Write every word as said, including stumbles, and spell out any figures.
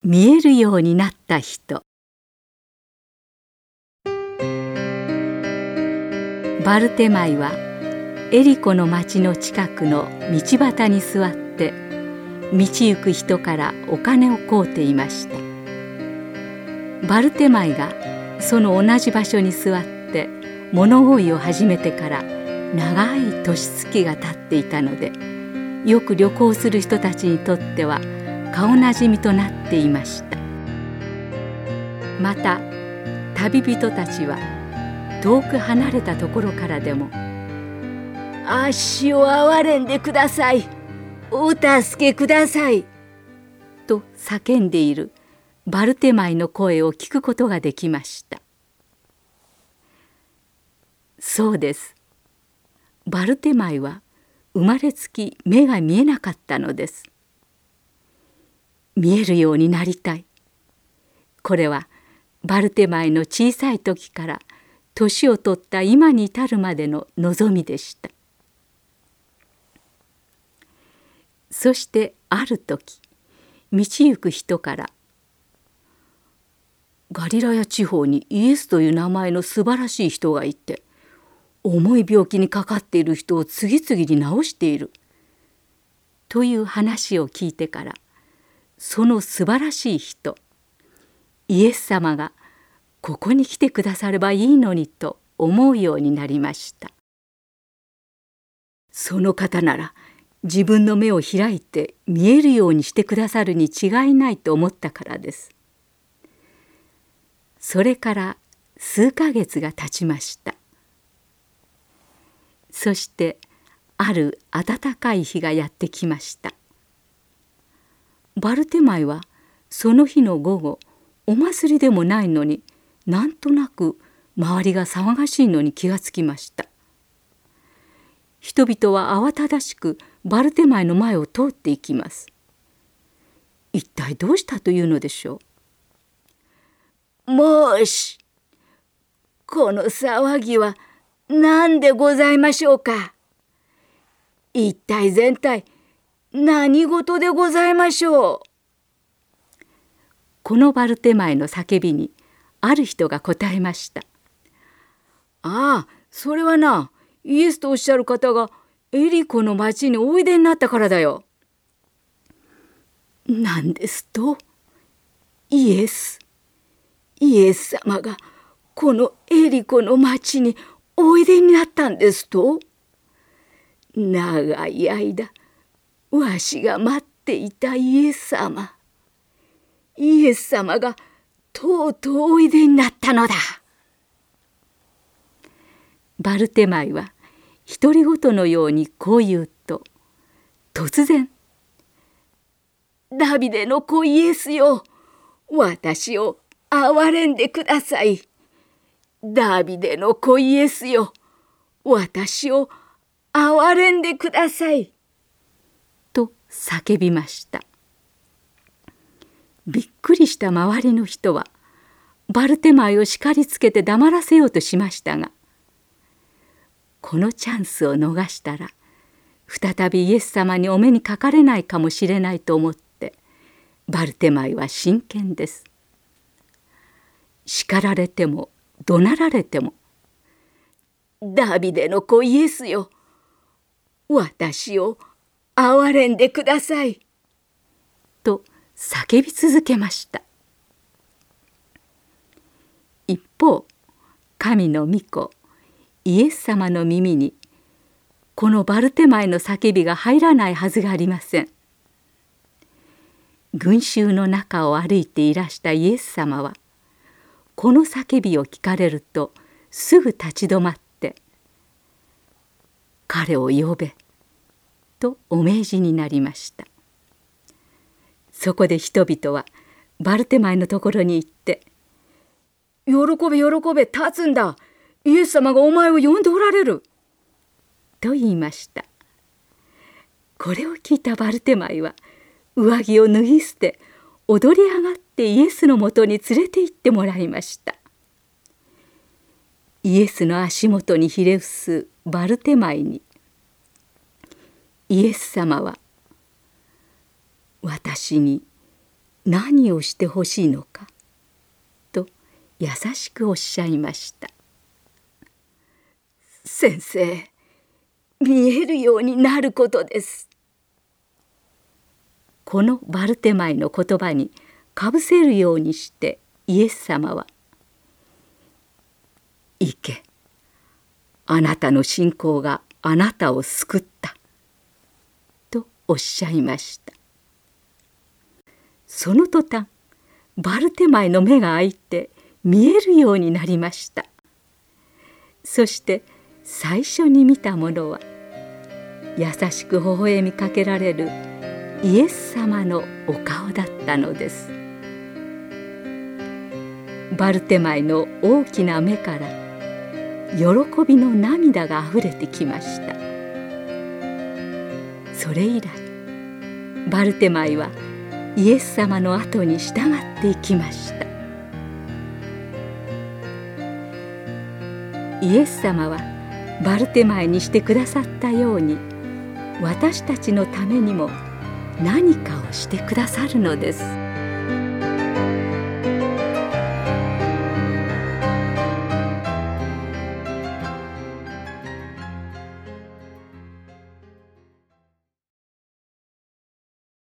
見えるようになった人。バルテマイはエリコの町の近くの道端に座って道行く人からお金を請うていました。バルテマイがその同じ場所に座って物乞いを始めてから長い年月が経っていたので、よく旅行する人たちにとっては顔なじみとなっていました。また旅人たちは遠く離れたところからでも「足を憐れんでください、お助けください」と叫んでいるバルテマイの声を聞くことができました。そうです。バルテマイは生まれつき目が見えなかったのです。見えるようになりたい。これはバルテマイの小さい時から年を取った今に至るまでの望みでした。そしてある時、道行く人から「ガリラヤ地方にイエスという名前の素晴らしい人がいて、重い病気にかかっている人を次々に治している」という話を聞いてから、その素晴らしい人イエス様がここに来てくださればいいのにと思うようになりました。その方なら自分の目を開いて見えるようにしてくださるに違いないと思ったからです。それから数ヶ月が経ちました。そしてある暖かい日がやってきました。バルテマイはその日の午後、お祭りでもないのになんとなく周りが騒がしいのに気がつきました。人々は慌ただしくバルテマイの前を通っていきます。一体どうしたというのでしょう。もし、この騒ぎは何でございましょうか。一体全体何事でございましょう。このバルテマイの叫びにある人が答えました。ああ、それはな、イエスとおっしゃる方がエリコの町においでになったからだよ。なんですと？イエス。イエス様がこのエリコの町においでになったんですと？長い間、わしが待っていたイエス様。イエス様がとうとうおいでになったのだ。バルテマイは独り言のようにこう言うと、突然「ダビデの子イエスよ、私を憐れんでください。ダビデの子イエスよ、私を憐れんでください」と叫びました。びっくりした周りの人はバルテマイを叱りつけて黙らせようとしましたが、このチャンスを逃したら再びイエス様にお目にかかれないかもしれないと思ってバルテマイは真剣です。叱られても怒鳴られても「ダビデの子イエスよ、私を憐れんでください」と叫び続けました。一方、神の御子イエス様の耳にこのバルテマイの叫びが入らないはずがありません。群衆の中を歩いていらしたイエス様はこの叫びを聞かれるとすぐ立ち止まって「彼を呼べ」とお命じになりました。そこで人々はバルテマイのところに行って「喜べ喜べ、立つんだ。イエス様がお前を呼んでおられる」と言いました。これを聞いたバルテマイは上着を脱ぎ捨て踊り上がってイエスのもとに連れて行ってもらいました。イエスの足元にひれ伏すバルテマイにイエス様は「私に何をしてほしいのかと優しくおっしゃいました。先生、見えるようになることです。このバルテマイの言葉にかぶせるようにしてイエス様は、行け、あなたの信仰があなたを救ったとおっしゃいました。その途端、バルテマイの目が開いて見えるようになりました。そして最初に見たものは、優しく微笑みかけられるイエス様のお顔だったのです。バルテマイの大きな目から喜びの涙があふれてきました。それ以来、バルテマイはイエス様の後に従っていきました。イエス様はバルテマイにしてくださったように、私たちのためにも何かをしてくださるのです。